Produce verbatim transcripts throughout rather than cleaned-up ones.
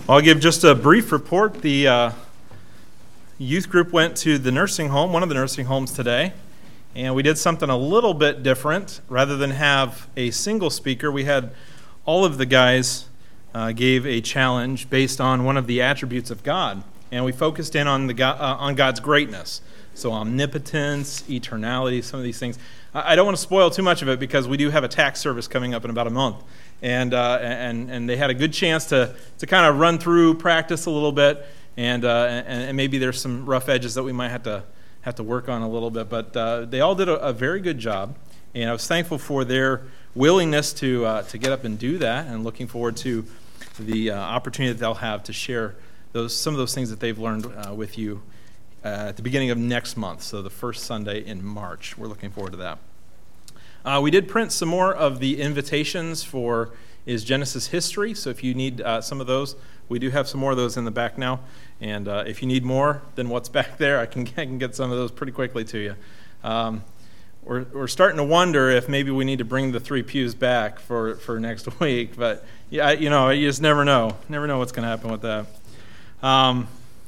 I'll give just a brief report. The uh, youth group went to the nursing home, one of the nursing homes today, and we did something a little bit different. Rather than have a single speaker, we had all of the guys uh, gave a challenge based on one of the attributes of God, and we focused in on the God, uh, on God's greatness. So omnipotence, eternality, some of these things. I don't want to spoil too much of it because we do have a tax service coming up in about a month. And uh, and and they had a good chance to to kind of run through, practice a little bit, and, uh, and and maybe there's some rough edges that we might have to have to work on a little bit. But uh, they all did a, a very good job, and I was thankful for their willingness to uh, to get up and do that, and looking forward to the uh, opportunity that they'll have to share those some of those things that they've learned uh, with you uh, at the beginning of next month. So the first Sunday in March, we're looking forward to that. Uh, we did print some more of the invitations for Is Genesis History, so if you need uh, some of those, we do have some more of those in the back now, and uh, if you need more than what's back there, I can, I can get some of those pretty quickly to you. Um, we're, we're starting to wonder if maybe we need to bring the three pews back for, for next week, but yeah, you know, you just never know. Never know what's going to happen with that. Um,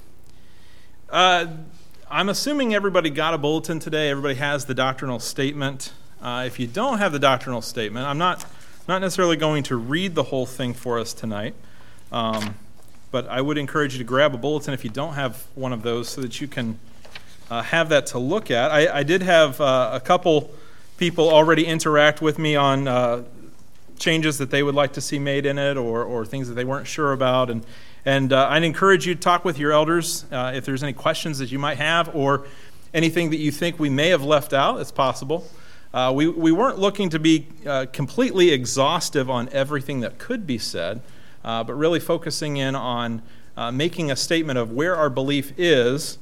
uh, I'm assuming everybody got a bulletin today. Everybody has the doctrinal statement. Uh, if you don't have the doctrinal statement, I'm not not necessarily going to read the whole thing for us tonight, um, but I would encourage you to grab a bulletin if you don't have one of those so that you can uh, have that to look at. I, I did have uh, a couple people already interact with me on uh, changes that they would like to see made in it, or, or things that they weren't sure about, and, and uh, I'd encourage you to talk with your elders uh, if there's any questions that you might have, or anything that you think we may have left out. It's possible. Uh, we, we weren't looking to be uh, completely exhaustive on everything that could be said, uh, but really focusing in on uh, making a statement of where our belief is,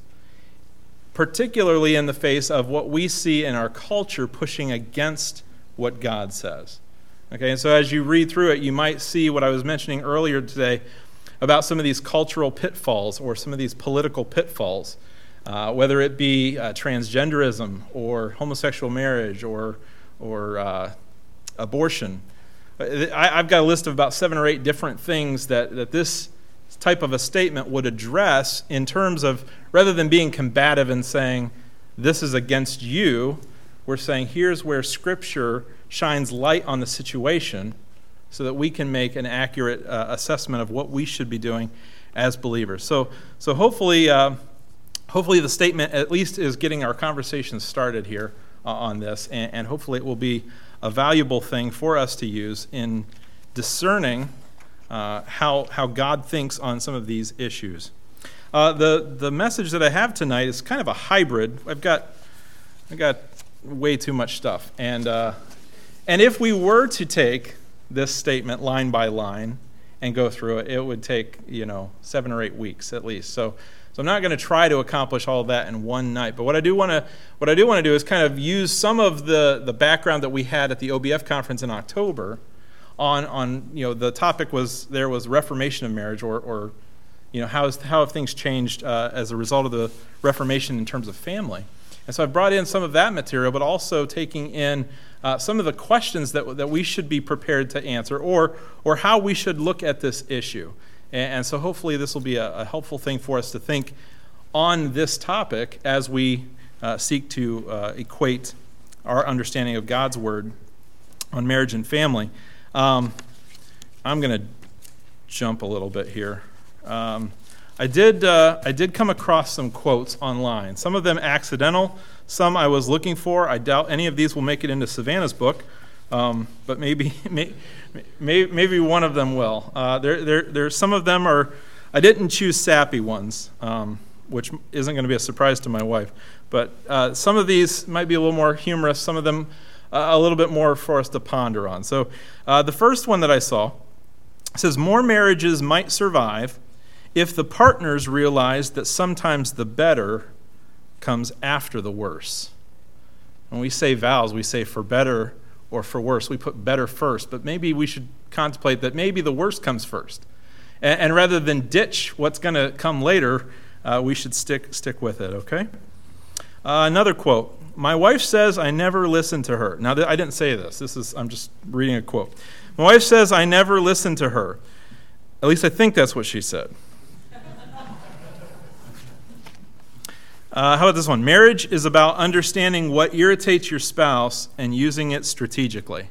particularly in the face of what we see in our culture pushing against what God says. Okay, and so as you read through it, you might see what I was mentioning earlier today about some of these cultural pitfalls or some of these political pitfalls. Uh, whether it be uh, transgenderism or homosexual marriage or or uh, abortion. I, I've got a list of about seven or eight different things that, that this type of a statement would address in terms of, rather than being combative and saying, this is against you, we're saying here's where Scripture shines light on the situation so that we can make an accurate uh, assessment of what we should be doing as believers. So, so hopefully... Uh, Hopefully the statement at least is getting our conversation started here uh, on this, and, and hopefully it will be a valuable thing for us to use in discerning uh, how how God thinks on some of these issues. Uh, the the message that I have tonight is kind of a hybrid. I've got I got way too much stuff, and uh, and if we were to take this statement line by line and go through it, it would take you know seven or eight weeks at least. So. So I'm not going to try to accomplish all of that in one night, but what I do want to what I do want to do is kind of use some of the, the background that we had at the O B F conference in October on on you know the topic was there was reformation of marriage, or or you know how is how have things changed uh, as a result of the Reformation in terms of family. And so I've brought in some of that material, but also taking in uh, some of the questions that that we should be prepared to answer, or or how we should look at this issue. And so hopefully this will be a, a helpful thing for us to think on this topic as we uh, seek to uh, equate our understanding of God's Word on marriage and family. Um, I'm going to jump a little bit here. Um, I did uh, I did come across some quotes online. Some of them accidental, some I was looking for. I doubt any of these will make it into Savannah's book. Um, but maybe, may, may, maybe one of them will. Uh, there, there, there. Some of them are. I didn't choose sappy ones, um, which isn't going to be a surprise to my wife. But uh, some of these might be a little more humorous. Some of them uh, a little bit more for us to ponder on. So, uh, the first one that I saw says, "More marriages might survive if the partners realize that sometimes the better comes after the worse." When we say vows, we say for better or for worse. We put better first, but maybe we should contemplate that maybe the worst comes first. And, and rather than ditch what's going to come later, uh, we should stick stick with it, okay? Uh, another quote. "My wife says I never listen to her." Now, th- I didn't say this. This is I'm just reading a quote. "My wife says I never listen to her. At least I think that's what she said. Uh, how about this one? Marriage is about understanding what irritates your spouse and using it strategically.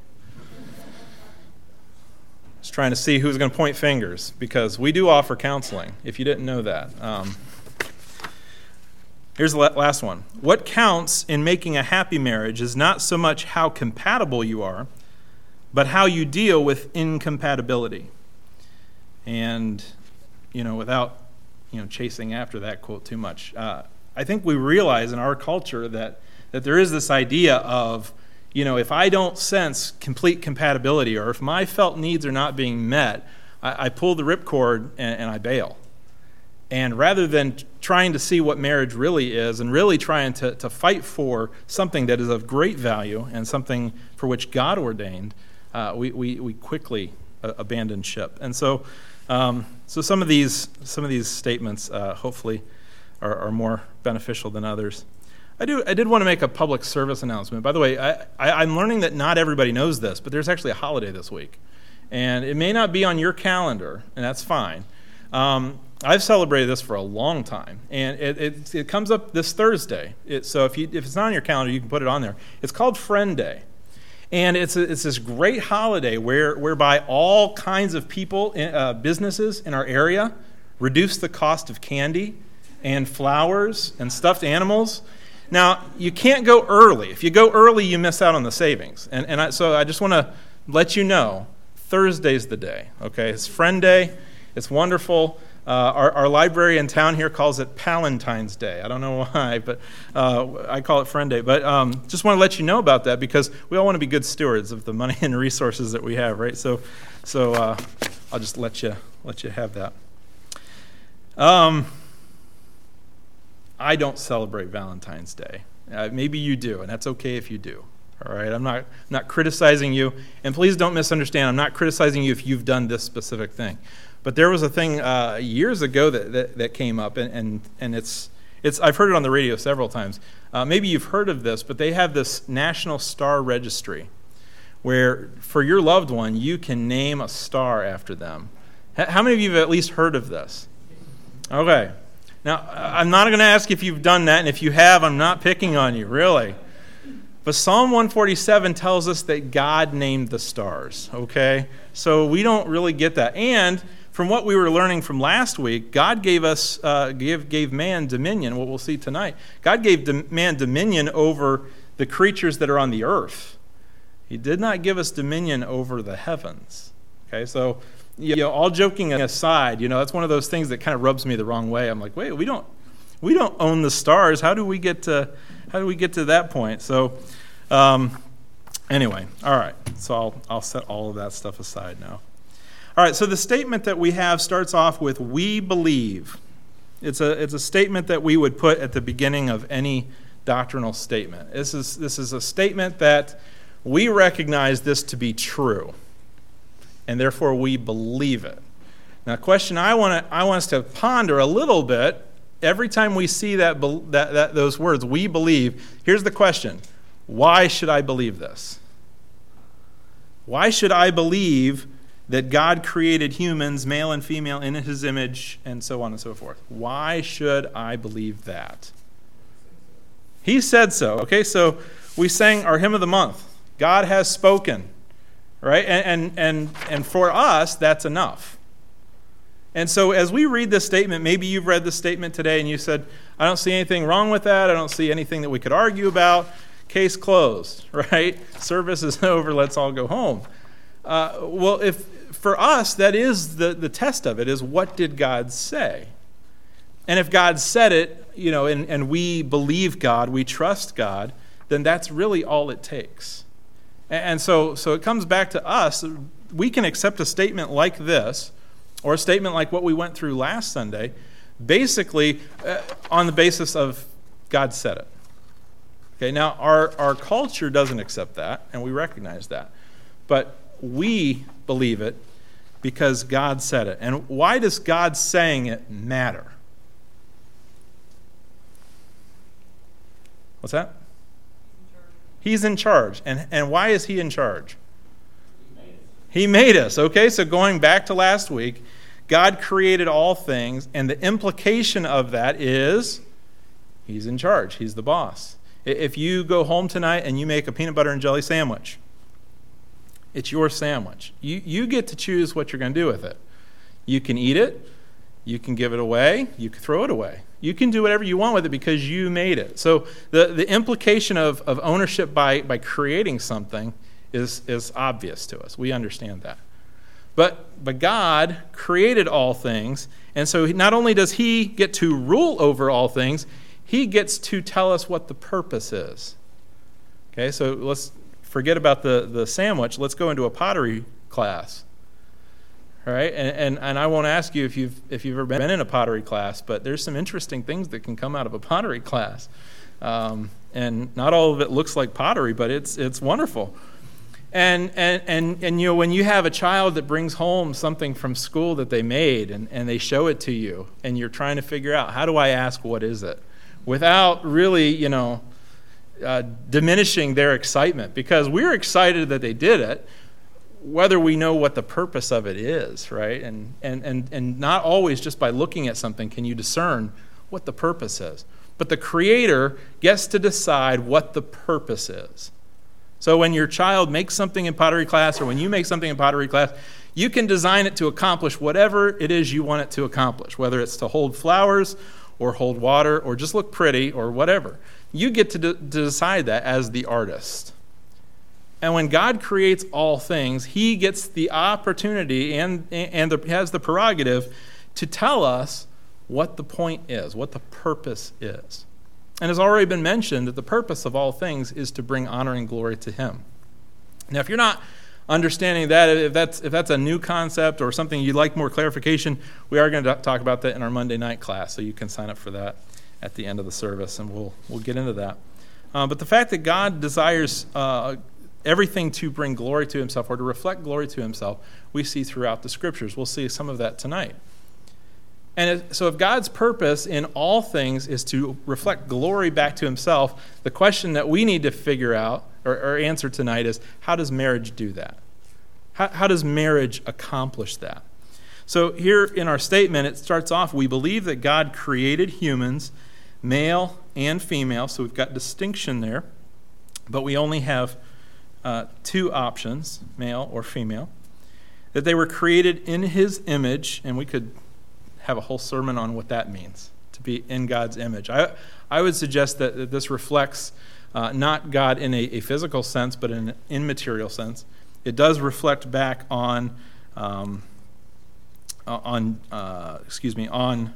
Just trying to see who's going to point fingers, because we do offer counseling, if you didn't know that. Um, here's the last one. What counts in making a happy marriage is not so much how compatible you are, but how you deal with incompatibility. And, you know, without, you know, chasing after that quote too much, uh, I think we realize in our culture that, that there is this idea of, you know, if I don't sense complete compatibility, or if my felt needs are not being met, I, I pull the ripcord and, and I bail. And rather than trying to see what marriage really is and really trying to, to fight for something that is of great value and something for which God ordained, uh, we, we, we quickly uh, abandon ship. And so um, so some of these some of these statements uh, hopefully are, are more beneficial than others. I do. I did want to make a public service announcement. By the way, I, I, I'm learning that not everybody knows this, but there's actually a holiday this week. And it may not be on your calendar, and that's fine. Um, I've celebrated this for a long time, and it, it, it comes up this Thursday. It, so if, you, if it's not on your calendar, you can put it on there. It's called Friend Day. And it's, a, it's this great holiday where, whereby all kinds of people, uh, businesses in our area reduce the cost of candy and flowers and stuffed animals. Now, you can't go early. If you go early, you miss out on the savings. And, and I, so I just want to let you know, Thursday's the day, okay? It's Friend Day. It's wonderful. Uh, our, our library in town here calls it Palentine's Day. I don't know why, but uh, I call it Friend Day. But um, just want to let you know about that, because we all want to be good stewards of the money and resources that we have, right? So, so uh, I'll just let you let you have that. Um. I don't celebrate Valentine's Day. Uh, maybe you do, and that's okay if you do. All right, I'm not not criticizing you, and please don't misunderstand. I'm not criticizing you if you've done this specific thing. But there was a thing uh, years ago that, that, that came up, and, and and it's it's I've heard it on the radio several times. Uh, maybe you've heard of this, but they have this National Star Registry, where for your loved one you can name a star after them. H- how many of you have at least heard of this? Okay. Now, I'm not going to ask if you've done that, and if you have, I'm not picking on you, really. But Psalm one forty-seven tells us that God named the stars, okay? So we don't really get that. And from what we were learning from last week, God gave us, uh, gave, gave man dominion, what we'll see tonight. God gave dom- man dominion over the creatures that are on the earth. He did not give us dominion over the heavens, okay? So, you know, all joking aside, you know, that's one of those things that kind of rubs me the wrong way. I'm like, wait, we don't, we don't own the stars. How do we get to, how do we get to that point? So, um, anyway, all right. So I'll, I'll set all of that stuff aside now. All right. So the statement that we have starts off with "we believe." It's a, it's a statement that we would put at the beginning of any doctrinal statement. This is, this is a statement that we recognize this to be true, and therefore we believe it. Now, a question I want to I want us to ponder a little bit every time we see that, that that those words, "we believe." Here's the question: why should I believe this? Why should I believe that God created humans, male and female, in His image, and so on and so forth? Why should I believe that? He said so. Okay, so we sang our hymn of the month. God has spoken. Right? And, and and and for us, that's enough. And so as we read this statement, maybe you've read this statement today and you said, I don't see anything wrong with that. I don't see anything that we could argue about. Case closed, right? Service is over. Let's all go home. Uh, well, if for us, that is the, the test of it, is what did God say? And if God said it, you know, and, and we believe God, we trust God, then that's really all it takes. And so so it comes back to us. We can accept a statement like this, or a statement like what we went through last Sunday, basically uh, on the basis of God said it. Okay, now our, our culture doesn't accept that, and we recognize that. But we believe it because God said it. And why does God saying it matter? What's that? He's in charge. And, and why is He in charge? He made us. He made us. Okay, so going back to last week, God created all things, and the implication of that is he's in charge. He's the boss. If you go home tonight and you make a peanut butter and jelly sandwich, it's your sandwich. You, you get to choose what you're going to do with it. You can eat it. You can give it away. You can throw it away. You can do whatever you want with it because you made it. So the, the implication of, of ownership by, by creating something is, is obvious to us. We understand that. But, but God created all things, and so not only does he get to rule over all things, he gets to tell us what the purpose is. Okay, so let's forget about the, the sandwich. Let's go into a pottery class. All right, and, and and I won't ask you if you've if you've ever been in a pottery class, but there's some interesting things that can come out of a pottery class, um, and not all of it looks like pottery, but it's it's wonderful. And and and and you know, when you have a child that brings home something from school that they made, and, and they show it to you, and you're trying to figure out, how do I ask what is it, without really you know uh, diminishing their excitement, because we're excited that they did it, whether we know what the purpose of it is, right? And, and and and not always just by looking at something can you discern what the purpose is. But the Creator gets to decide what the purpose is. So when your child makes something in pottery class, or when you make something in pottery class, you can design it to accomplish whatever it is you want it to accomplish, whether it's to hold flowers or hold water or just look pretty or whatever. You get to, de- to decide that as the artist. And when God creates all things, he gets the opportunity and, and the, has the prerogative to tell us what the point is, what the purpose is. And it's already been mentioned that the purpose of all things is to bring honor and glory to him. Now, if you're not understanding that, if that's, if that's a new concept or something you'd like more clarification, we are going to talk about that in our Monday night class, so you can sign up for that at the end of the service, and we'll, we'll get into that. Uh, but the fact that God desires uh, everything to bring glory to himself or to reflect glory to himself, we see throughout the scriptures. We'll see some of that tonight. And so if God's purpose in all things is to reflect glory back to himself, the question that we need to figure out or, or answer tonight is, how does marriage do that? How, how does marriage accomplish that? So here in our statement, it starts off, we believe that God created humans, male and female, so we've got distinction there, but we only have Uh, two options, male or female, that they were created in his image, and we could have a whole sermon on what that means, to be in God's image. I, I would suggest that, that this reflects uh, not God in a, a physical sense, but in an immaterial sense. It does reflect back on, um, on uh, excuse me, on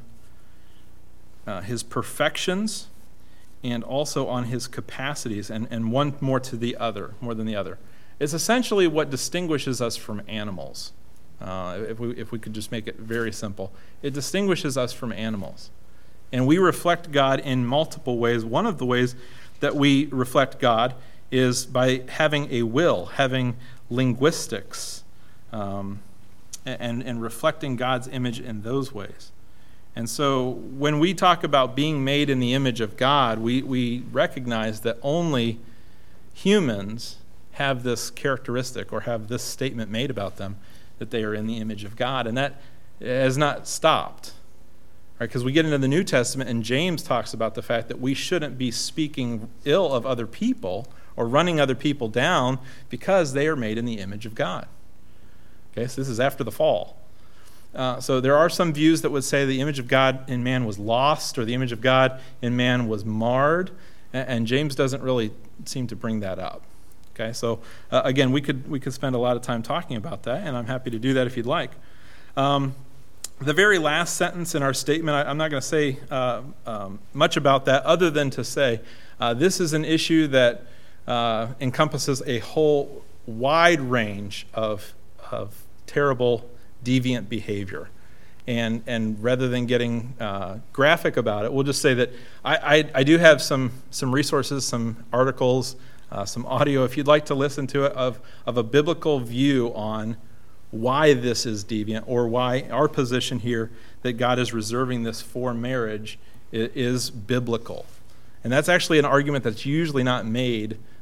uh, his perfections, and also on his capacities, and, and one more to the other, more than the other. It's essentially what distinguishes us from animals. Uh, if we if we could just make it very simple. It distinguishes us from animals. And we reflect God in multiple ways. One of the ways that we reflect God is by having a will, having linguistics, um, and, and reflecting God's image in those ways. And so when we talk about being made in the image of God, we, we recognize that only humans have this characteristic or have this statement made about them, that they are in the image of God. And that has not stopped. Right? Because we get into the New Testament, and James talks about the fact that we shouldn't be speaking ill of other people or running other people down because they are made in the image of God. Okay, so this is after the fall. Uh, so there are some views that would say the image of God in man was lost, or the image of God in man was marred, and, and James doesn't really seem to bring that up. Okay, so uh, again, we could we could spend a lot of time talking about that, and I'm happy to do that if you'd like. Um, the very last sentence in our statement, I, I'm not going to say uh, um, much about that, other than to say uh, this is an issue that uh, encompasses a whole wide range of of terrible, deviant behavior. And and rather than getting uh, graphic about it, we'll just say that I, I, I do have some some resources, some articles, uh, some audio, if you'd like to listen to it, of, of a biblical view on why this is deviant, or why our position here that God is reserving this for marriage is, is biblical. And that's actually an argument that's usually not made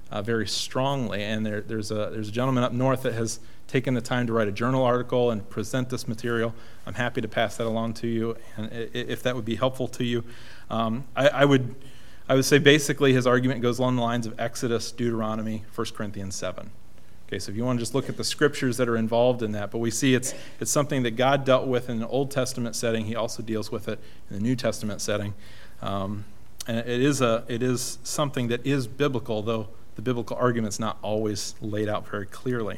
uh, very strongly. And there, there's a there's a gentleman up north that has taken the time to write a journal article and present this material. I'm happy to pass that along to you, and if that would be helpful to you. Um, I, I would I would say basically his argument goes along the lines of Exodus, Deuteronomy, First Corinthians seven. Okay, so if you want to just look at the scriptures that are involved in that, but we see it's it's something that God dealt with in an Old Testament setting. He also deals with it in the New Testament setting. Um, and it is a it is something that is biblical, though the biblical argument's not always laid out very clearly.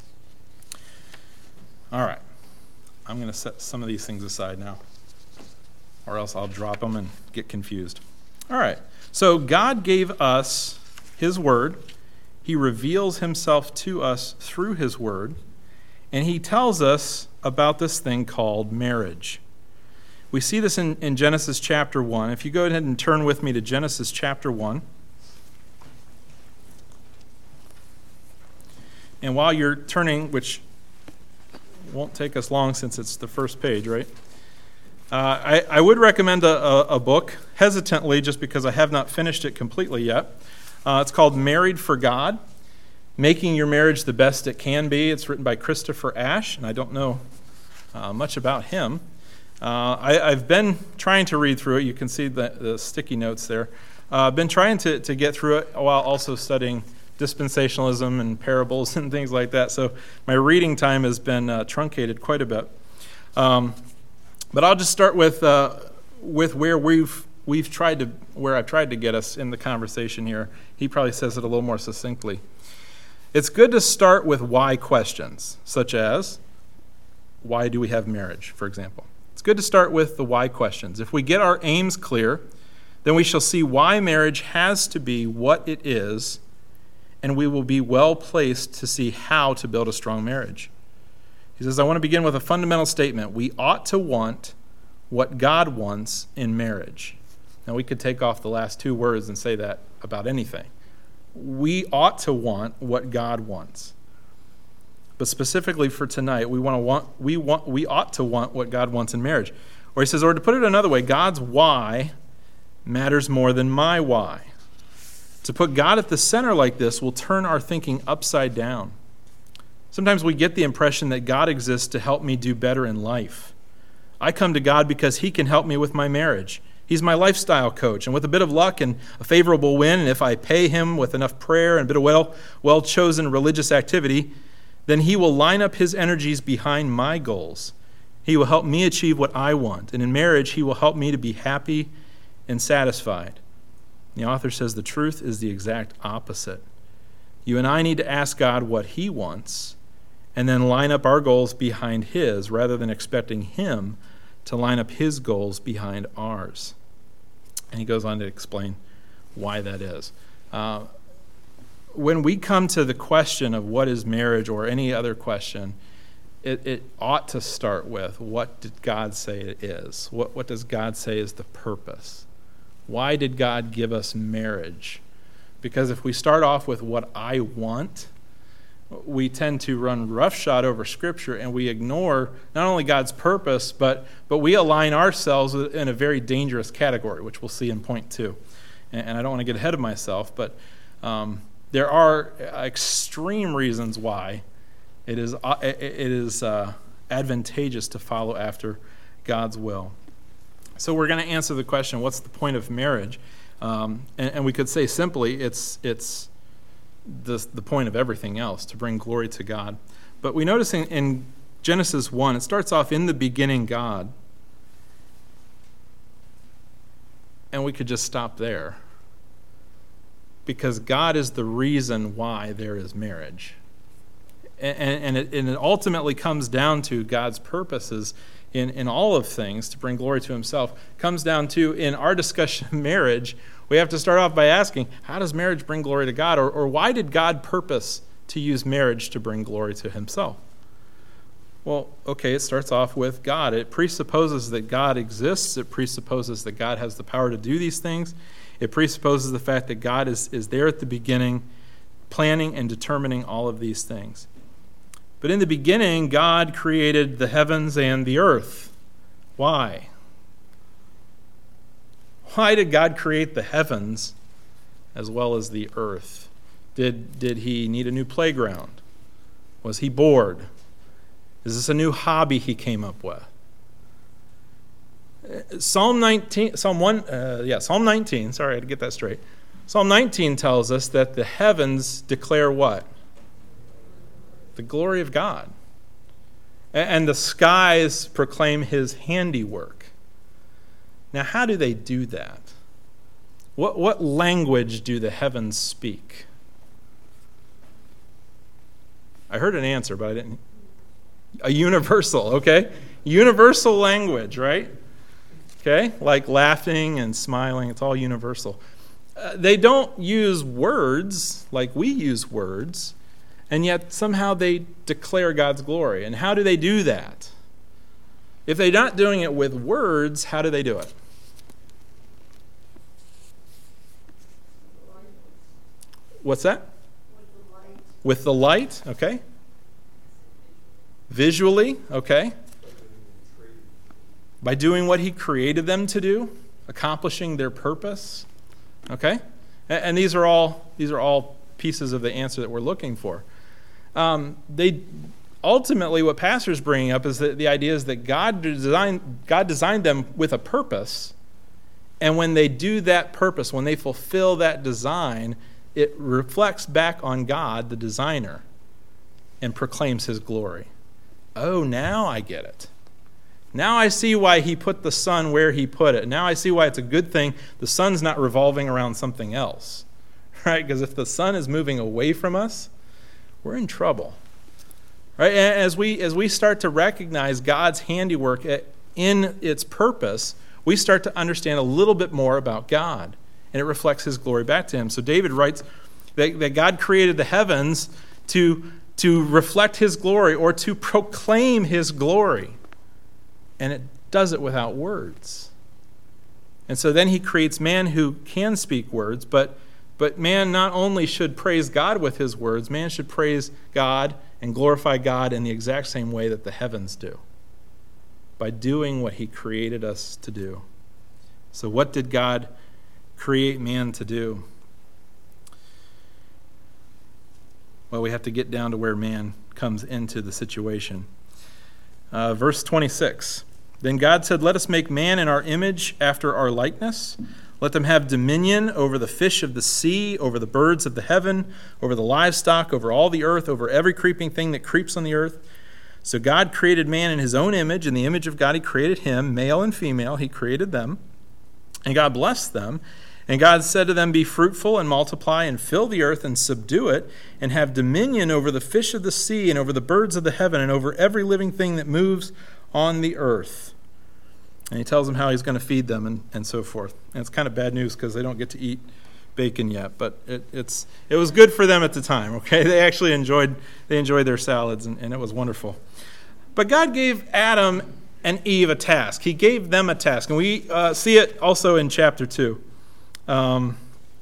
All right, I'm going to set some of these things aside now, or else I'll drop them and get confused. All right, so God gave us his word. He reveals himself to us through his word, and he tells us about this thing called marriage. We see this in, in Genesis chapter one. If you go ahead and turn with me to Genesis chapter one. And while you're turning, which won't take us long since it's the first page, right? Uh, I, I would recommend a, a, a book, hesitantly, just because I have not finished it completely yet. Uh, it's called Married for God, Making Your Marriage the Best It Can Be. It's written by Christopher Ash, and I don't know uh, much about him. Uh, I, I've been trying to read through it. You can see the, the sticky notes there. Uh, I've been trying to, to get through it while also studying dispensationalism and parables and things like that. So my reading time has been uh, truncated quite a bit. Um, but I'll just start with uh, with where we've we've tried to where I've tried to get us in the conversation here. He probably says it a little more succinctly. It's good to start with why questions, such as why do we have marriage, for example. It's good to start with the why questions. If we get our aims clear, then we shall see why marriage has to be what it is, and we will be well placed to see how to build a strong marriage. He says, I want to begin with a fundamental statement. We ought to want what God wants in marriage. Now, we could take off the last two words and say that about anything. We ought to want what God wants. But specifically for tonight, we want to want we want we ought to want what God wants in marriage. Or he says, or to put it another way, God's why matters more than my why. To put God at the center like this will turn our thinking upside down. Sometimes we get the impression that God exists to help me do better in life. I come to God because he can help me with my marriage. He's my lifestyle coach, and with a bit of luck and a favorable win, and if I pay him with enough prayer and a bit of well, well-chosen religious activity, then he will line up his energies behind my goals. He will help me achieve what I want, and in marriage, he will help me to be happy and satisfied. The author says the truth is the exact opposite. You and I need to ask God what he wants, and then line up our goals behind his, rather than expecting him to line up his goals behind ours. And he goes on to explain why that is. Uh, when we come to the question of what is marriage or any other question, it, it ought to start with, what did God say it is? What, what does God say is the purpose? Why did God give us marriage? Because if we start off with what I want, we tend to run roughshod over Scripture, and we ignore not only God's purpose, but but we align ourselves in a very dangerous category, which we'll see in point two. And, and I don't want to get ahead of myself, but um, there are extreme reasons why it is uh, it is uh, advantageous to follow after God's will. So we're going to answer the question, what's the point of marriage? Um, and, and we could say simply, it's it's the, the point of everything else, to bring glory to God. But we notice in, in Genesis one, it starts off, in the beginning God. And we could just stop there. Because God is the reason why there is marriage. And, and, it, and it ultimately comes down to God's purposes in, in all of things to bring glory to himself. Comes down to, in our discussion of marriage, we have to start off by asking, how does marriage bring glory to God? Or, or why did God purpose to use marriage to bring glory to himself? Well, okay, it starts off with God. It presupposes that God exists. It presupposes that God has the power to do these things. It presupposes the fact that God is, is there at the beginning, planning and determining all of these things. But in the beginning, God created the heavens and the earth. Why? Why did God create the heavens as well as the earth? Did, did he need a new playground? Was he bored? Is this a new hobby he came up with? Psalm nineteen, Psalm one, uh, yeah, Psalm nineteen. Sorry, I had to get that straight. Psalm nineteen tells us that the heavens declare what? The glory of God, and the skies proclaim His handiwork. Now, how do they do that? What what language do the heavens speak? I heard an answer, but I didn't. A universal, okay? Universal language, right? Okay? Like laughing and smiling, it's all universal. Uh, they don't use words like we use words, and yet somehow they declare God's glory. And how do they do that? If they're not doing it with words, how do they do it? What's that? With the light. With the light, okay. Visually, okay. By doing what He created them to do, accomplishing their purpose, okay. And, and these are all these are all pieces of the answer that we're looking for. Um, they ultimately, what pastor's bringing up is that the idea is that God designed God designed them with a purpose, and when they do that purpose, when they fulfill that design, it reflects back on God, the designer, and proclaims His glory. Oh, now I get it. Now I see why He put the sun where He put it. Now I see why it's a good thing the sun's not revolving around something else, right? Because if the sun is moving away from us, we're in trouble, right? As we as we start to recognize God's handiwork in its purpose, we start to understand a little bit more about God, and it reflects His glory back to Him. So David writes that, that God created the heavens to, to reflect His glory or to proclaim His glory, and it does it without words. And so then He creates man who can speak words, but But man not only should praise God with his words, man should praise God and glorify God in the exact same way that the heavens do, by doing what He created us to do. So what did God create man to do? Well, we have to get down to where man comes into the situation. Uh, verse twenty-six, then God said, let us make man in our image after our likeness. Let them have dominion over the fish of the sea, over the birds of the heaven, over the livestock, over all the earth, over every creeping thing that creeps on the earth. So God created man in His own image. In the image of God He created him, male and female. He created them. And God blessed them. And God said to them, be fruitful and multiply and fill the earth and subdue it, and have dominion over the fish of the sea and over the birds of the heaven and over every living thing that moves on the earth. And He tells them how He's going to feed them and, and so forth. And it's kind of bad news because they don't get to eat bacon yet, but it, it's it was good for them at the time, okay? They actually enjoyed they enjoyed their salads, and, and it was wonderful. But God gave Adam and Eve a task. He gave them a task, and we uh, see it also in chapter two. Um,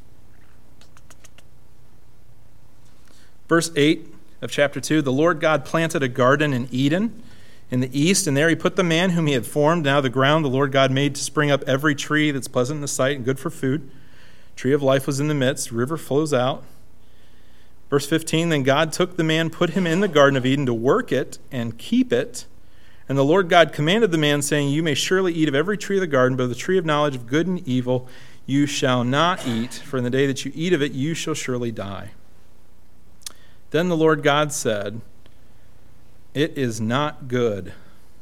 verse eight of chapter two, the Lord God planted a garden in Eden in the east, and there He put the man whom He had formed. Now the ground the Lord God made to spring up every tree that's pleasant in the sight and good for food. Tree of life was in the midst, river flows out. Verse fifteen, then God took the man, put him in the Garden of Eden to work it and keep it. And the Lord God commanded the man, saying, you may surely eat of every tree of the garden, but of the tree of knowledge of good and evil you shall not eat, for in the day that you eat of it you shall surely die. Then the Lord God said, it is not good.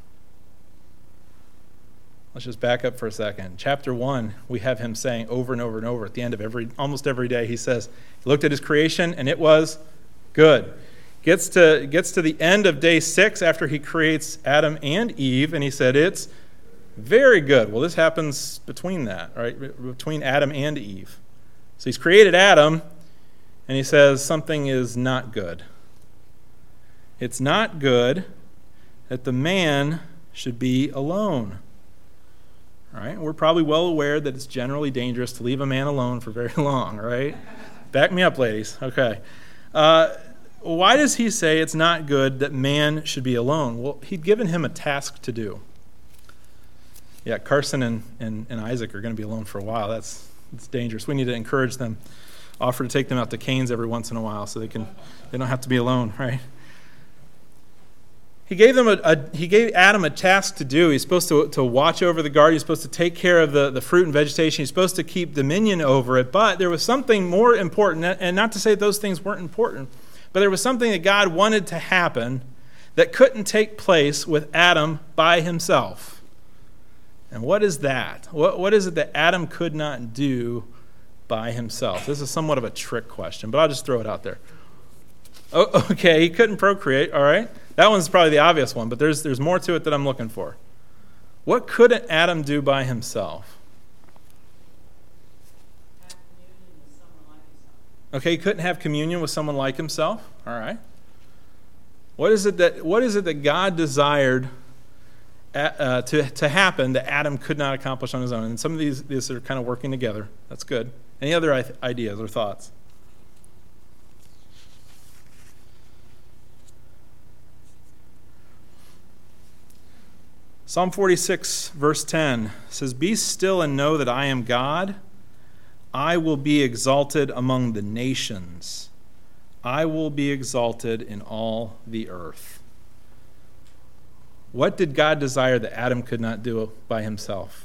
Let's just back up for a second. Chapter one, we have Him saying over and over and over at the end of every, almost every day, He says, He looked at His creation and it was good. Gets to, gets to the end of day six after He creates Adam and Eve, and He said, it's very good. Well, this happens between that, right? Between Adam and Eve. So He's created Adam, and He says something is not good. It's not good that the man should be alone. All right? We're probably well aware that it's generally dangerous to leave a man alone for very long, right? Back me up, ladies. Okay. Uh, why does He say it's not good that man should be alone? Well, He'd given him a task to do. Yeah, Carson and, and, and Isaac are going to be alone for a while. That's, that's dangerous. We need to encourage them offer to take them out to Cane's every once in a while so they can they don't have to be alone, right? He gave them a, a he gave Adam a task to do. He's supposed to, to watch over the garden. He's supposed to take care of the, the fruit and vegetation. He's supposed to keep dominion over it. But there was something more important, and not to say those things weren't important, but there was something that God wanted to happen that couldn't take place with Adam by himself. And what is that? What, what is it that Adam could not do by himself? This is somewhat of a trick question, but I'll just throw it out there. Oh, okay, he couldn't procreate, all right. That one's probably the obvious one, but there's there's more to it that I'm looking for. What couldn't Adam do by himself? Okay, he couldn't have communion with someone like himself. All right. What is it that what is it that God desired uh, to to happen that Adam could not accomplish on his own? And some of these these are kind of working together. That's good. Any other ideas or thoughts? Psalm forty-six, verse ten says, "Be still and know that I am God. I will be exalted among the nations. I will be exalted in all the earth." What did God desire that Adam could not do by himself?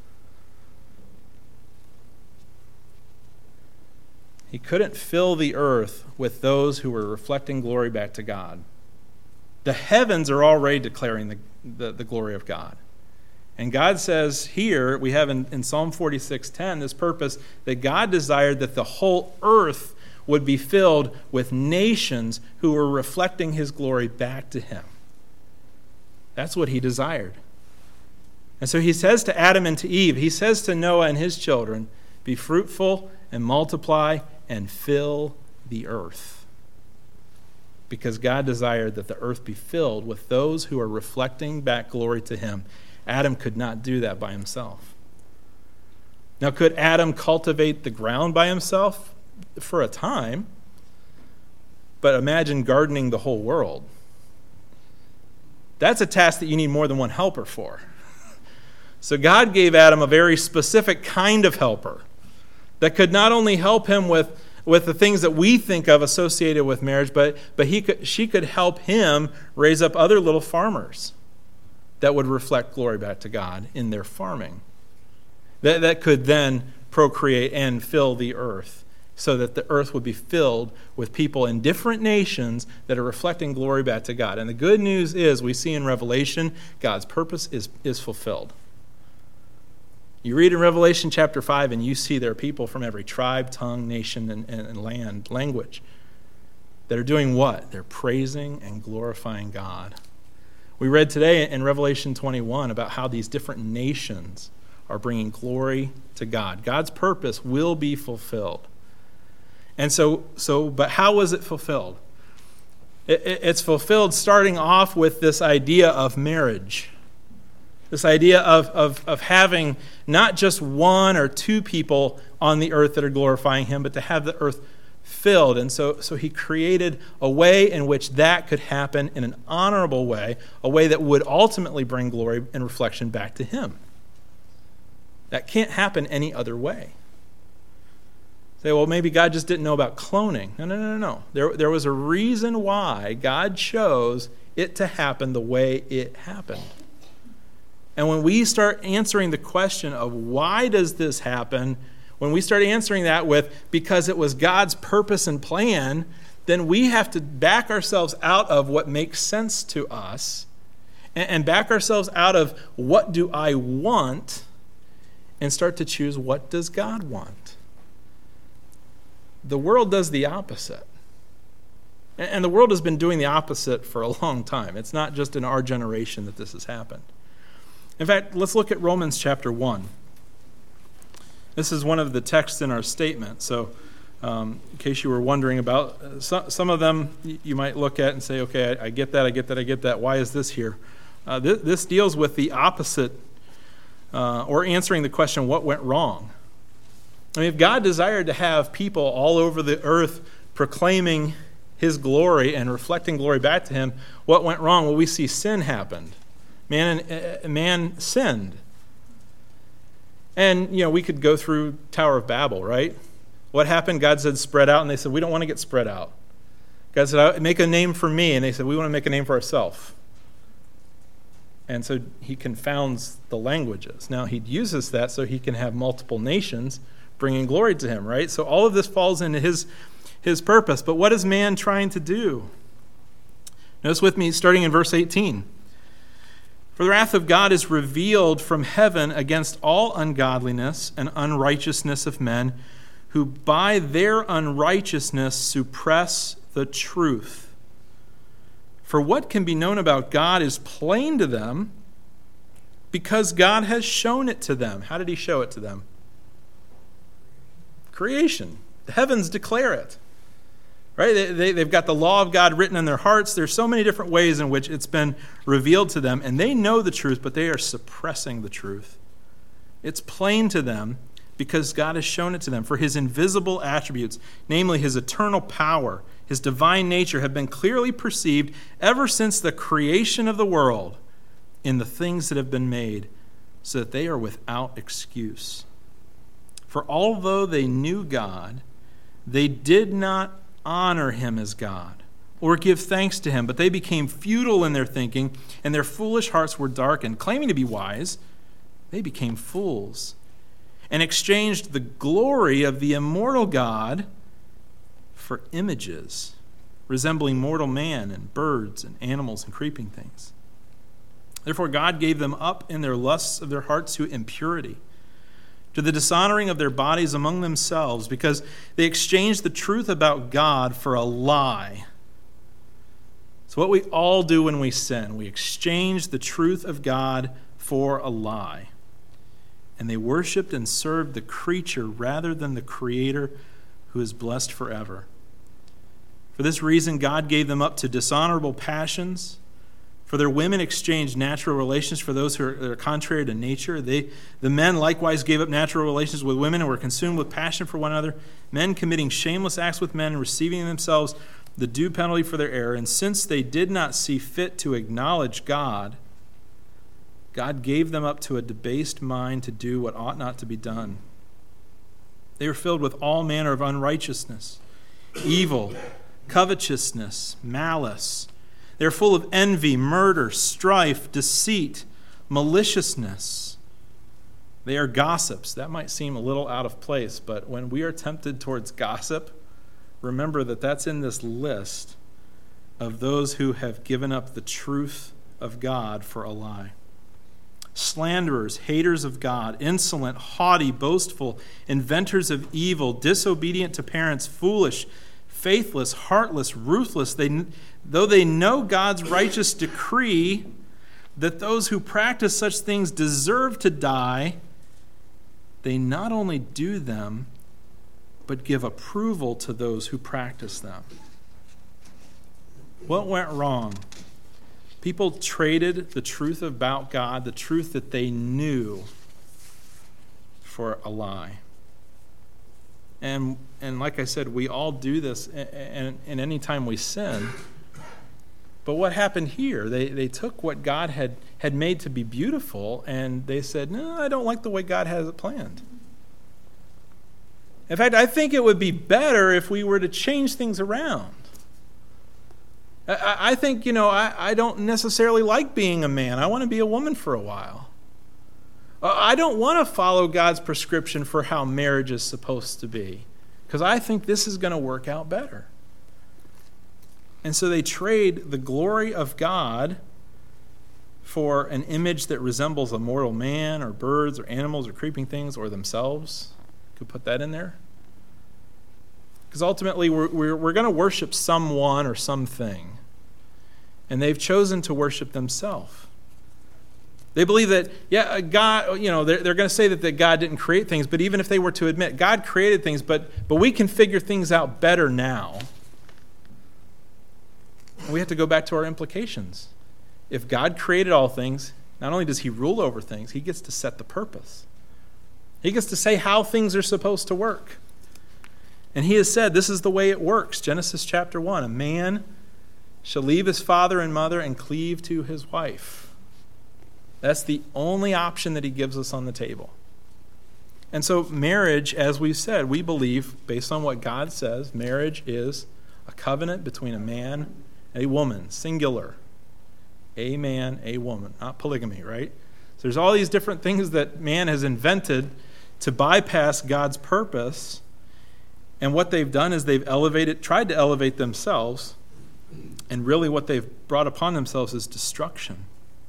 He couldn't fill the earth with those who were reflecting glory back to God. The heavens are already declaring the, the, the glory of God. And God says here, we have in, in Psalm forty-six ten, this purpose that God desired that the whole earth would be filled with nations who were reflecting his glory back to him. That's what he desired. And so he says to Adam and to Eve, he says to Noah and his children, "Be fruitful and multiply and fill the earth." Because God desired that the earth be filled with those who are reflecting back glory to him. Adam could not do that by himself. Now, could Adam cultivate the ground by himself? For a time. But imagine gardening the whole world. That's a task that you need more than one helper for. So God gave Adam a very specific kind of helper that could not only help him with with the things that we think of associated with marriage, but, but he could, she could help him raise up other little farmers that would reflect glory back to God in their farming. That, that could then procreate and fill the earth so that the earth would be filled with people in different nations that are reflecting glory back to God. And the good news is, we see in Revelation, God's purpose is, is fulfilled. You read in Revelation chapter five and you see there are people from every tribe, tongue, nation, and, and, and land, language that are doing what? They're praising and glorifying God. We read today in Revelation twenty-one about how these different nations are bringing glory to God. God's purpose will be fulfilled. And so, so but how was it fulfilled? It, it, it's fulfilled starting off with this idea of marriage. This idea of, of, of having not just one or two people on the earth that are glorifying him, but to have the earth filled. And so, so he created a way in which that could happen in an honorable way, a way that would ultimately bring glory and reflection back to him. That can't happen any other way. Say, well, maybe God just didn't know about cloning. No, no, no, no, no. There, there was a reason why God chose it to happen the way it happened. And when we start answering the question of why does this happen, when we start answering that with because it was God's purpose and plan, then we have to back ourselves out of what makes sense to us and back ourselves out of what do I want and start to choose what does God want. The world does the opposite. And the world has been doing the opposite for a long time. It's not just in our generation that this has happened. In fact, let's look at Romans chapter one. This is one of the texts in our statement. So um, in case you were wondering about, uh, some, some of them you might look at and say, okay, I, I get that, I get that, I get that. Why is this here? Uh, th- this deals with the opposite, uh, or answering the question, what went wrong? I mean, if God desired to have people all over the earth proclaiming his glory and reflecting glory back to him, what went wrong? Well, we see sin happened. Man, uh, man sinned. And, you know, we could go through Tower of Babel, right? What happened? God said, spread out, and they said, we don't want to get spread out. God said, make a name for me, and they said, we want to make a name for ourselves. And so he confounds the languages. Now, he uses that so he can have multiple nations bringing glory to him, right? So all of this falls into his, his purpose. But what is man trying to do? Notice with me, starting in verse eighteen. For the wrath of God is revealed from heaven against all ungodliness and unrighteousness of men, who by their unrighteousness suppress the truth. For what can be known about God is plain to them, because God has shown it to them. How did he show it to them? Creation. The heavens declare it. Right? They, they, they've got the law of God written in their hearts. There's so many different ways in which it's been revealed to them, and they know the truth, but they are suppressing the truth. It's plain to them because God has shown it to them. For his invisible attributes, namely his eternal power, his divine nature, have been clearly perceived ever since the creation of the world in the things that have been made, so that they are without excuse. For although they knew God, they did not honor him as God or give thanks to him, but they became futile in their thinking, and their foolish hearts were darkened. Claiming to be wise, they became fools and exchanged the glory of the immortal God for images resembling mortal man and birds and animals and creeping things. Therefore God gave them up in their lusts of their hearts to impurity, to the dishonoring of their bodies among themselves, because they exchanged the truth about God for a lie. It's what we all do when we sin. We exchange the truth of God for a lie. And they worshiped and served the creature rather than the Creator, who is blessed forever. For this reason, God gave them up to dishonorable passions. For their women exchanged natural relations for those who are, that are contrary to nature. They, the men likewise gave up natural relations with women and were consumed with passion for one another, men committing shameless acts with men and receiving in themselves the due penalty for their error. And since they did not see fit to acknowledge God, God gave them up to a debased mind to do what ought not to be done. They were filled with all manner of unrighteousness, evil, covetousness, malice. They're full of envy, murder, strife, deceit, maliciousness. They are gossips. That might seem a little out of place, but when we are tempted towards gossip, remember that that's in this list of those who have given up the truth of God for a lie. Slanderers, haters of God, insolent, haughty, boastful, inventors of evil, disobedient to parents, foolish, faithless, heartless, ruthless. They, though they know God's righteous decree that those who practice such things deserve to die, they not only do them, but give approval to those who practice them. What went wrong? People traded the truth about God, the truth that they knew, for a lie. And and like I said, we all do this and, and any time we sin. But what happened here? They they took what God had, had made to be beautiful and they said, no, I don't like the way God has it planned. In fact, I think it would be better if we were to change things around. I, I think, you know, I, I don't necessarily like being a man. I want to be a woman for a while. I don't want to follow God's prescription for how marriage is supposed to be, because I think this is going to work out better. And so they trade the glory of God for an image that resembles a mortal man or birds or animals or creeping things or themselves. Could put that in there. Because ultimately we're, we're, we're going to worship someone or something. And they've chosen to worship themselves. They believe that, yeah, God, you know, they're, they're going to say that, that God didn't create things, but even if they were to admit God created things, but, but we can figure things out better now, we have to go back to our implications. If God created all things, not only does he rule over things, he gets to set the purpose. He gets to say how things are supposed to work. And he has said this is the way it works. Genesis chapter one, a man shall leave his father and mother and cleave to his wife. That's the only option that he gives us on the table. And so marriage, as we've said, we believe, based on what God says, marriage is a covenant between a man and a woman, singular. A man, a woman, not polygamy, right? So there's all these different things that man has invented to bypass God's purpose. And what they've done is they've elevated, tried to elevate themselves, and really what they've brought upon themselves is destruction.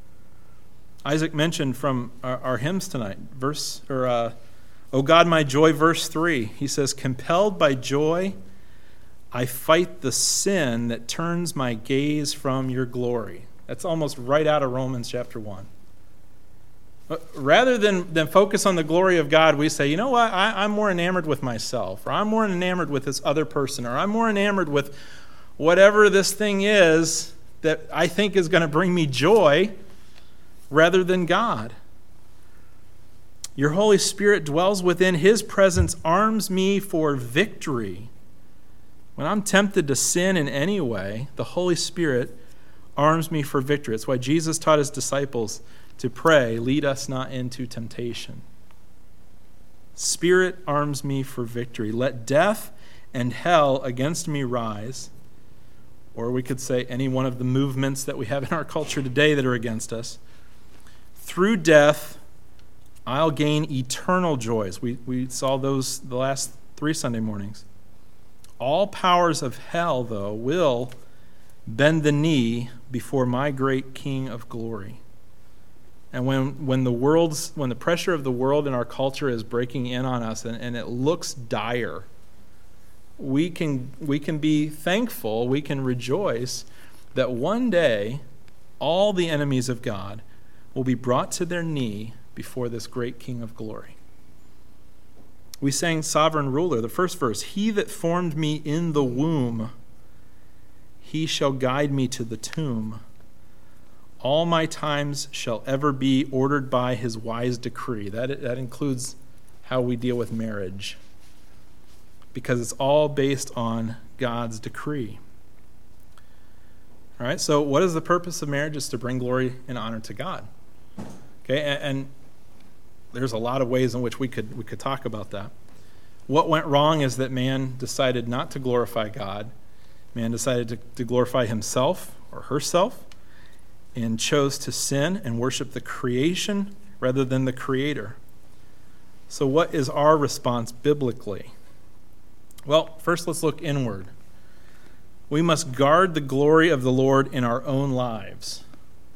Isaac mentioned from our, our hymns tonight, verse or uh, O God, my joy, verse three. He says, compelled by joy, I fight the sin that turns my gaze from your glory. That's almost right out of Romans chapter one. But rather than, than focus on the glory of God, we say, you know what, I, I'm more enamored with myself, or I'm more enamored with this other person, or I'm more enamored with whatever this thing is that I think is going to bring me joy rather than God. Your Holy Spirit dwells within. His presence arms me for victory. When I'm tempted to sin in any way, the Holy Spirit arms me for victory. It's why Jesus taught his disciples to pray, lead us not into temptation. Spirit arms me for victory. Let death and hell against me rise. Or we could say any one of the movements that we have in our culture today that are against us. Through death, I'll gain eternal joys. We, we saw those the last three Sunday mornings. All powers of hell, though, will bend the knee before my great King of glory. And when, when the world's when the pressure of the world and our culture is breaking in on us and, and it looks dire, we can we can be thankful, we can rejoice that one day all the enemies of God will be brought to their knee before this great King of glory. We sang Sovereign Ruler, the first verse, he that formed me in the womb, he shall guide me to the tomb. All my times shall ever be ordered by his wise decree. That, that includes how we deal with marriage, because it's all based on God's decree. All right, so what is the purpose of marriage? It's to bring glory and honor to God. Okay, and, and there's a lot of ways in which we could we could talk about that. What went wrong is that man decided not to glorify God. Man decided to, to glorify himself or herself and chose to sin and worship the creation rather than the Creator. So what is our response biblically? Well, first let's look inward. We must guard the glory of the Lord in our own lives.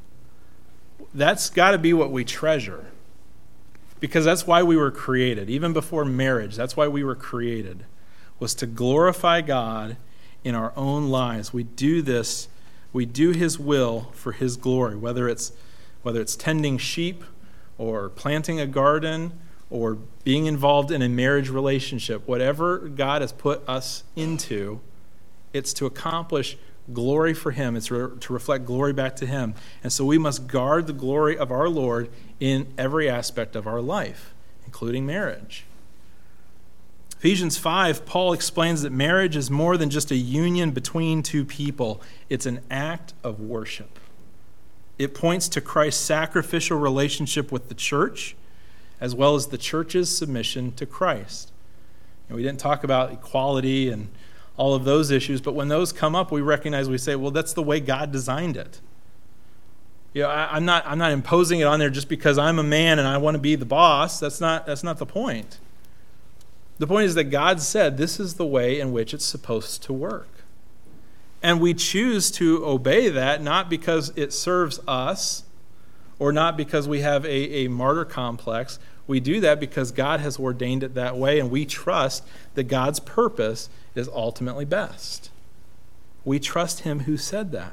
That's got to be what we treasure, because that's why we were created. Even before marriage, that's why we were created, was to glorify God in our own lives. We do this, we do His will for His glory, whether it's whether it's tending sheep or planting a garden or being involved in a marriage relationship. Whatever God has put us into, it's to accomplish glory for Him. It's re- to reflect glory back to Him. And so we must guard the glory of our Lord in every aspect of our life, including marriage. Ephesians five, Paul explains that marriage is more than just a union between two people. It's an act of worship. It points to Christ's sacrificial relationship with the church, as well as the church's submission to Christ. And we didn't talk about equality and all of those issues, but when those come up, we recognize, we say, well, that's the way God designed it. You know, I, I'm not I'm not imposing it on there just because I'm a man and I want to be the boss. That's not that's not the point. The point is that God said this is the way in which it's supposed to work. And we choose to obey that, not because it serves us or not because we have a, a martyr complex. We do that because God has ordained it that way, and we trust that God's purpose is ultimately best. We trust Him who said that.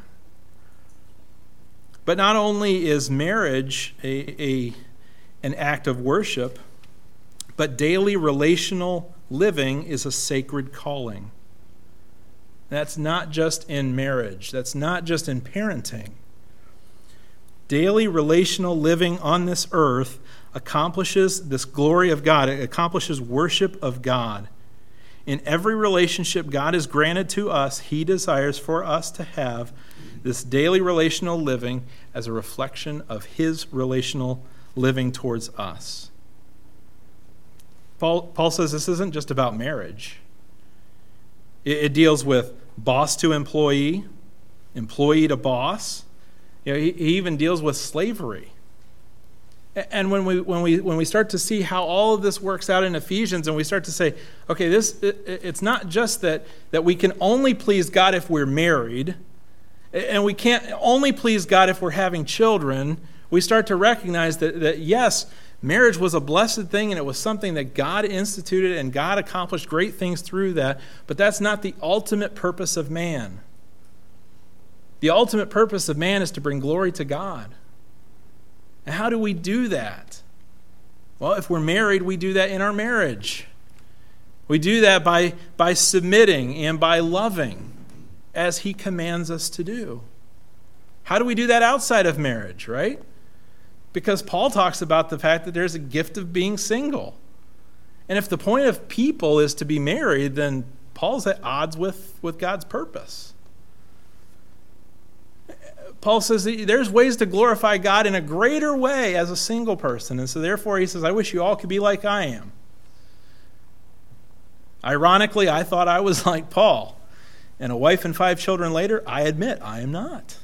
But not only is marriage a, a, an act of worship, but daily relational living is a sacred calling. That's not just in marriage. That's not just in parenting. Daily relational living on this earth accomplishes this glory of God. It accomplishes worship of God. In every relationship God has granted to us, He desires for us to have this daily relational living as a reflection of His relational living towards us. Paul, Paul says this isn't just about marriage. It, it deals with boss to employee, employee to boss. You know, he, he even deals with slavery. And when we when we when we start to see how all of this works out in Ephesians, and we start to say, okay, this it, it's not just that that we can only please God if we're married, and we can't only please God if we're having children. We start to recognize that that yes, marriage was a blessed thing, and it was something that God instituted, and God accomplished great things through that. But that's not the ultimate purpose of man. The ultimate purpose of man is to bring glory to God. And how do we do that? Well, if we're married, we do that in our marriage. We do that by, by submitting and by loving as he commands us to do. How do we do that outside of marriage, right? Because Paul talks about the fact that there's a gift of being single. And if the point of people is to be married, then Paul's at odds with, with God's purpose. Paul says that there's ways to glorify God in a greater way as a single person. And so therefore he says, I wish you all could be like I am. Ironically, I thought I was like Paul. And a wife and five children later, I admit I am not.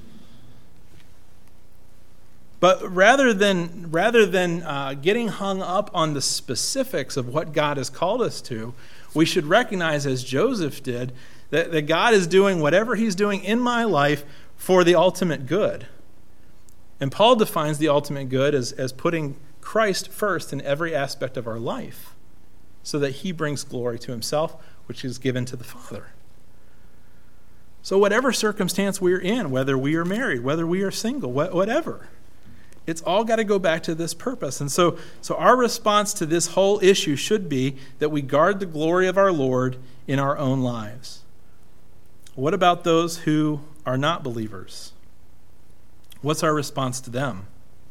But rather than, rather than uh, getting hung up on the specifics of what God has called us to, we should recognize, as Joseph did, that, that God is doing whatever he's doing in my life for the ultimate good. And Paul defines the ultimate good as, as putting Christ first in every aspect of our life so that he brings glory to himself, which is given to the Father. So whatever circumstance we're in, whether we are married, whether we are single, whatever, it's all got to go back to this purpose. And so, so our response to this whole issue should be that we guard the glory of our Lord in our own lives. What about those who are not believers? What's our response to them?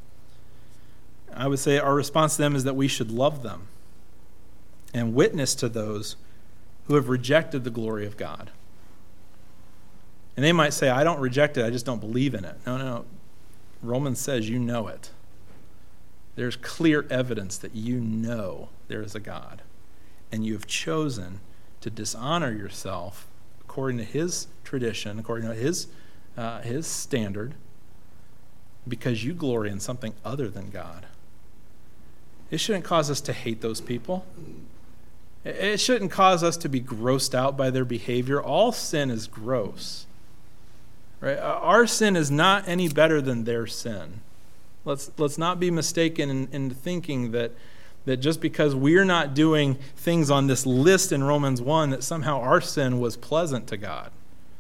I would say our response to them is that we should love them and witness to those who have rejected the glory of God. And they might say, I don't reject it, I just don't believe in it. No, no, no. Romans says you know it. There's clear evidence that you know there is a God. And you have chosen to dishonor yourself according to his tradition, according to his, uh, his standard, because you glory in something other than God. It shouldn't cause us to hate those people. It shouldn't cause us to be grossed out by their behavior. All sin is gross. Right? Our sin is not any better than their sin. Let's let's not be mistaken in, in thinking that, that just because we're not doing things on this list in Romans one, that somehow our sin was pleasant to God.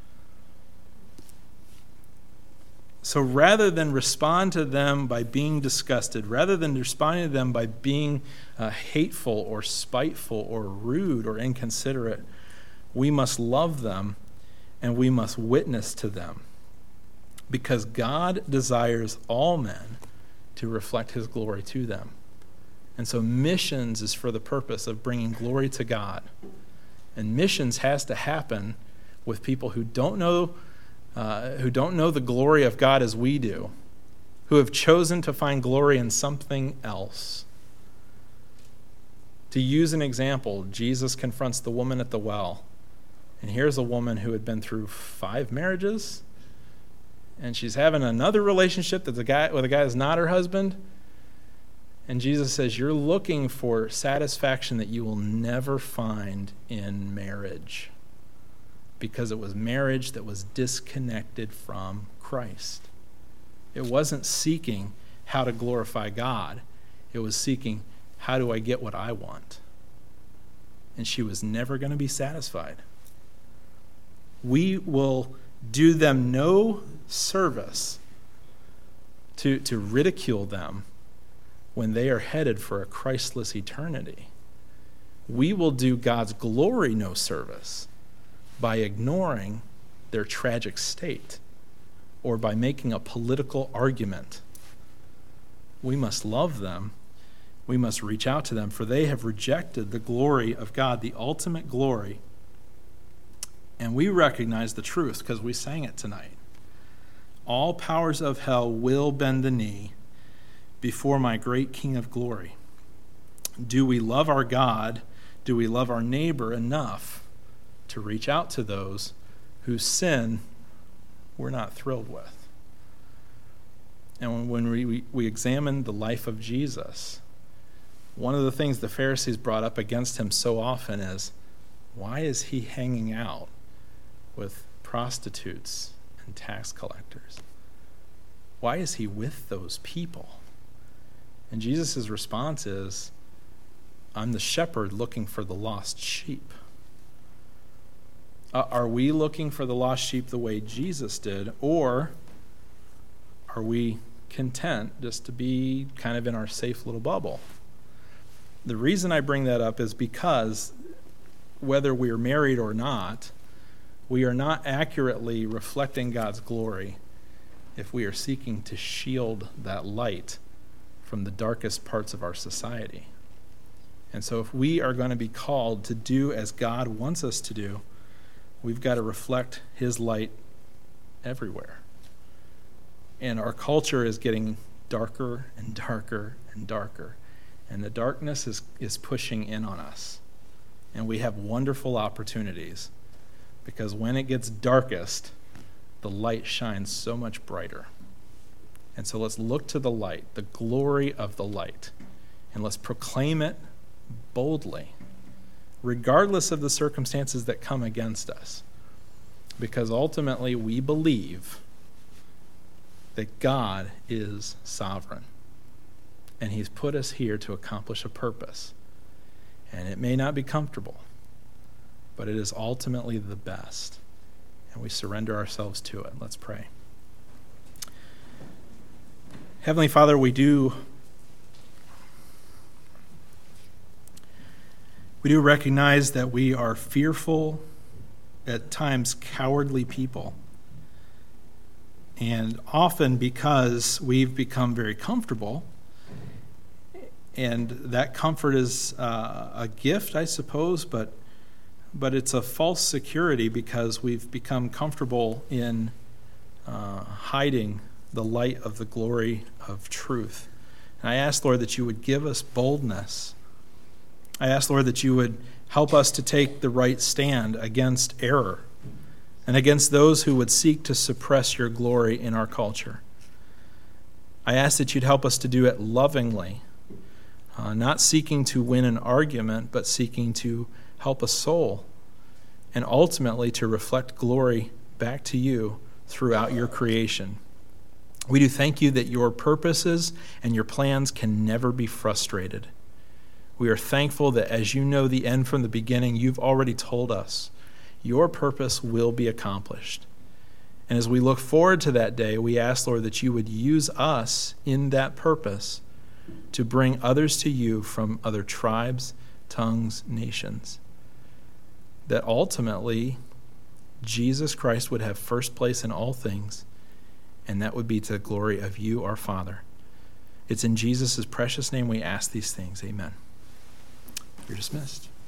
So rather than respond to them by being disgusted, rather than responding to them by being uh, hateful or spiteful or rude or inconsiderate, we must love them and we must witness to them. Because God desires all men to reflect his glory to them. And so missions is for the purpose of bringing glory to God. And missions has to happen with people who don't know uh, who don't know the glory of God as we do, who have chosen to find glory in something else. To use an example, Jesus confronts the woman at the well. And here's a woman who had been through five marriages, and she's having another relationship that the guy with a guy that's not her husband. And Jesus says, you're looking for satisfaction that you will never find in marriage, because it was marriage that was disconnected from Christ. It wasn't seeking how to glorify God. It was seeking, how do I get what I want? And she was never going to be satisfied. We will do them no service to, to ridicule them when they are headed for a Christless eternity. We will do God's glory no service by ignoring their tragic state or by making a political argument. We must love them. We must reach out to them, for they have rejected the glory of God, the ultimate glory. And we recognize the truth because we sang it tonight. All powers of hell will bend the knee before my great King of glory. Do we love our God? Do we love our neighbor enough to reach out to those whose sin we're not thrilled with? And when we, we, we examine the life of Jesus, one of the things the Pharisees brought up against him so often is, why is he hanging out with prostitutes and tax collectors? Why is he with those people? And Jesus' response is, I'm the shepherd looking for the lost sheep. Uh, are we looking for the lost sheep the way Jesus did, or are we content just to be kind of in our safe little bubble? The reason I bring that up is because whether we're married or not, we are not accurately reflecting God's glory if we are seeking to shield that light from the darkest parts of our society. And so if we are going to be called to do as God wants us to do, we've got to reflect his light everywhere. And our culture is getting darker and darker and darker. And the darkness is, is pushing in on us. And we have wonderful opportunities, because when it gets darkest, the light shines so much brighter. And so let's look to the light, the glory of the light, and let's proclaim it boldly, regardless of the circumstances that come against us. Because ultimately we believe that God is sovereign, and he's put us here to accomplish a purpose. And it may not be comfortable, but it is ultimately the best. And we surrender ourselves to it. Let's pray. Heavenly Father, we do we do recognize that we are fearful, at times cowardly people. And often because we've become very comfortable, and that comfort is uh, a gift, I suppose, but but it's a false security because we've become comfortable in uh, hiding the light of the glory of truth. And I ask, Lord, that you would give us boldness. I ask, Lord, that you would help us to take the right stand against error and against those who would seek to suppress your glory in our culture. I ask that you'd help us to do it lovingly, uh, not seeking to win an argument, but seeking to help a soul, and ultimately to reflect glory back to you throughout your creation. We do thank you that your purposes and your plans can never be frustrated. We are thankful that as you know the end from the beginning, you've already told us your purpose will be accomplished. And as we look forward to that day, we ask, Lord, that you would use us in that purpose to bring others to you from other tribes, tongues, nations. That ultimately, Jesus Christ would have first place in all things, and that would be to the glory of you, our Father. It's in Jesus' precious name we ask these things. Amen. You're dismissed.